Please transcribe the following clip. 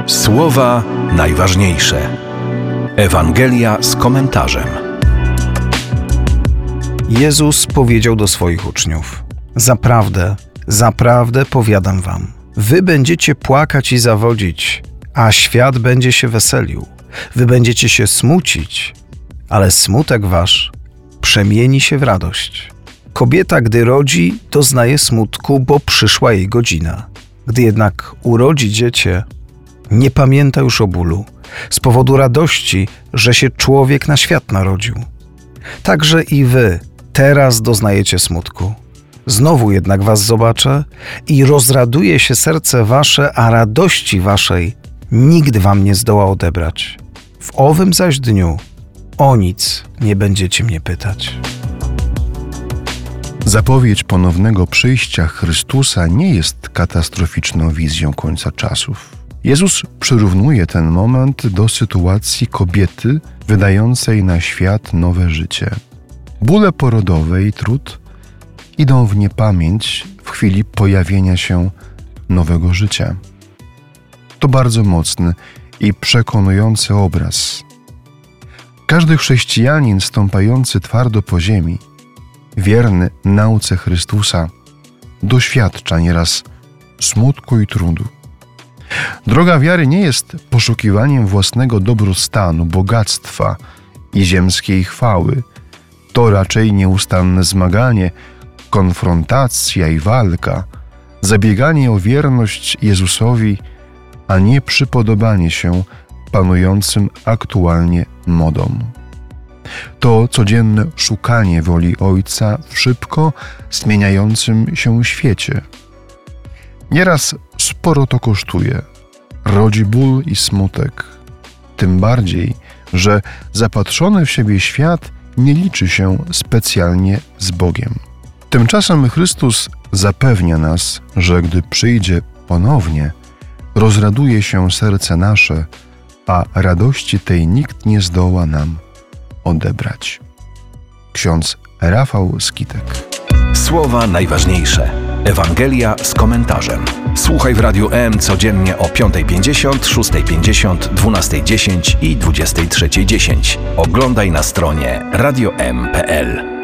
Słowa najważniejsze. Ewangelia z komentarzem. Jezus powiedział do swoich uczniów: Zaprawdę, zaprawdę powiadam wam, wy będziecie płakać i zawodzić, a świat będzie się weselił. Wy będziecie się smucić, ale smutek wasz przemieni się w radość. Kobieta, gdy rodzi, doznaje smutku, bo przyszła jej godzina. Gdy jednak urodzi dziecię, nie pamięta już o bólu, z powodu radości, że się człowiek na świat narodził. Także i wy teraz doznajecie smutku. Znowu jednak was zobaczę i rozraduje się serce wasze, a radości waszej nikt wam nie zdoła odebrać. W owym zaś dniu o nic nie będziecie mnie pytać. Zapowiedź ponownego przyjścia Chrystusa nie jest katastroficzną wizją końca czasów. Jezus przyrównuje ten moment do sytuacji kobiety wydającej na świat nowe życie. Bóle porodowe i trud idą w niepamięć w chwili pojawienia się nowego życia. To bardzo mocny i przekonujący obraz. Każdy chrześcijanin stąpający twardo po ziemi, wierny nauce Chrystusa, doświadcza nieraz smutku i trudu. Droga wiary nie jest poszukiwaniem własnego dobrostanu, bogactwa i ziemskiej chwały. To raczej nieustanne zmaganie, konfrontacja i walka, zabieganie o wierność Jezusowi, a nie przypodobanie się panującym aktualnie modom. To codzienne szukanie woli Ojca w szybko zmieniającym się świecie. Nieraz sporo to kosztuje, rodzi ból i smutek. Tym bardziej, że zapatrzony w siebie świat nie liczy się specjalnie z Bogiem. Tymczasem Chrystus zapewnia nas, że gdy przyjdzie ponownie, rozraduje się serce nasze, a radości tej nikt nie zdoła nam odebrać. Ksiądz Rafał Skitek. Słowa najważniejsze. Ewangelia z komentarzem. Słuchaj w Radiu M codziennie o 5:50, 6:50, 12:10 i 23:10. Oglądaj na stronie radiom.pl.